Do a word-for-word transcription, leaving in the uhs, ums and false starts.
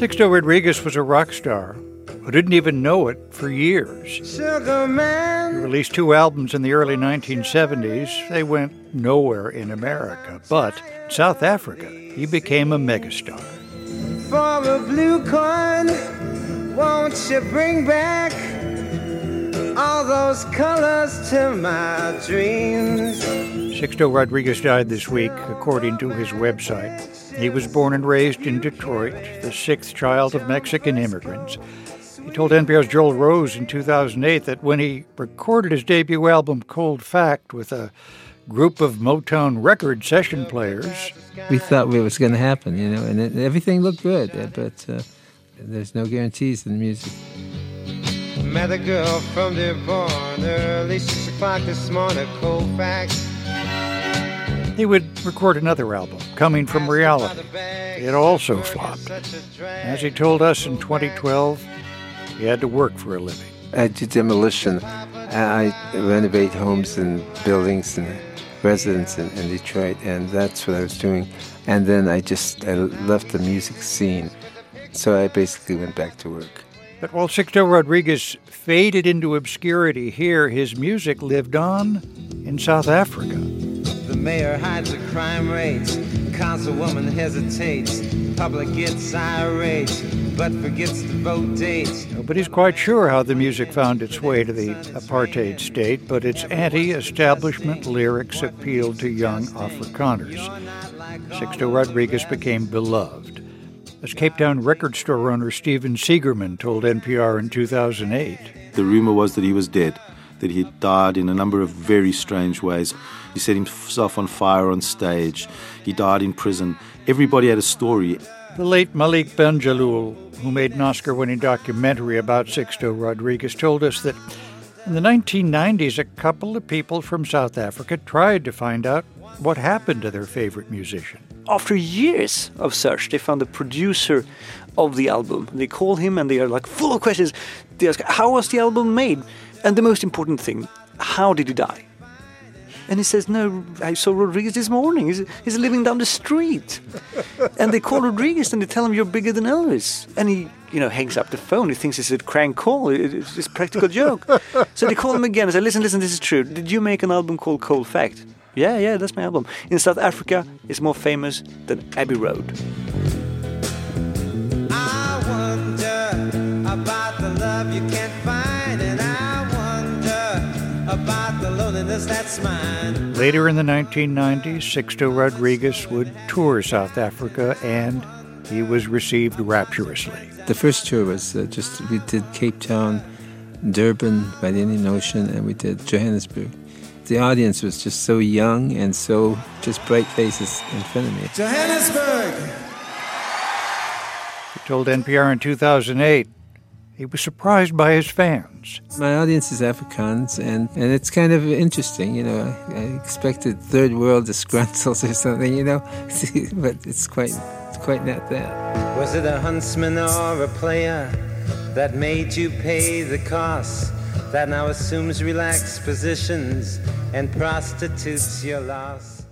Sixto Rodriguez was a rock star who didn't even know it for years. Sugar Man. He released two albums in the early nineteen seventies. They went nowhere in America, but in South Africa, he became a megastar. For a blue coin, won't you bring back all those colors to my dreams? Sixto Rodriguez died this week, according to his website. He was born and raised in Detroit, the sixth child of Mexican immigrants. He told N P R's Joel Rose in two thousand eight that when he recorded his debut album, Cold Fact, with a group of Motown record session players, we thought it was going to happen, you know, and it, everything looked good, but uh, there's no guarantees in music. Met a girl from Dearborn early six o'clock this morning, Cold Fact. He would record another album, Coming from Reality. It also flopped. As he told us in twenty twelve, he had to work for a living. I do demolition. I renovate homes and buildings and residents in, in Detroit, and that's what I was doing. And then I just I left the music scene, so I basically went back to work. But while Sixto Rodriguez faded into obscurity here, his music lived on in South Africa. The mayor hides the crime rates, councilwoman hesitates, public gets irate, but forgets to vote dates. Nobody's quite sure how the music found its way to the apartheid state, but its anti-establishment lyrics appealed to young Afrikaners. Sixto Rodriguez became beloved, as Cape Town record store owner Steven Seegerman told N P R in two thousand eight. The rumor was that he was dead, that he had died in a number of very strange ways. He set himself on fire on stage. He died in prison. Everybody had a story. The late Malik Benjalul, who made an Oscar-winning documentary about Sixto Rodriguez, told us that in the nineteen nineties, a couple of people from South Africa tried to find out what happened to their favorite musician. After years of search, they found the producer of the album. They call him and they are like full of questions. They ask, how was the album made? And the most important thing, how did he die? And he says, no, I saw Rodriguez this morning. He's, he's living down the street. And they call Rodriguez and they tell him, you're bigger than Elvis. And he, you know, hangs up the phone. He thinks it's a crank call. It's just a practical joke. So they call him again and say, listen, listen, this is true. Did you make an album called Cold Fact? Yeah, yeah, that's my album. In South Africa, it's more famous than Abbey Road. I wonder about the love you can't find, and I wonder about the loneliness that's mine. Later in the nineteen nineties, Sixto Rodriguez would tour South Africa, and he was received rapturously. The first tour was uh, just, we did Cape Town, Durban by the Indian Ocean, and we did Johannesburg. The audience was just so young and so just bright faces in front of me. Johannesburg! He told N P R in two thousand eight he was surprised by his fans. My audience is Afrikaans, and, and it's kind of interesting, you know. I, I expected third world disgruntles or something, you know, but it's quite, it's quite not that. Was it a huntsman or a player that made you pay the cost, that now assumes relaxed positions and prostitutes your loss?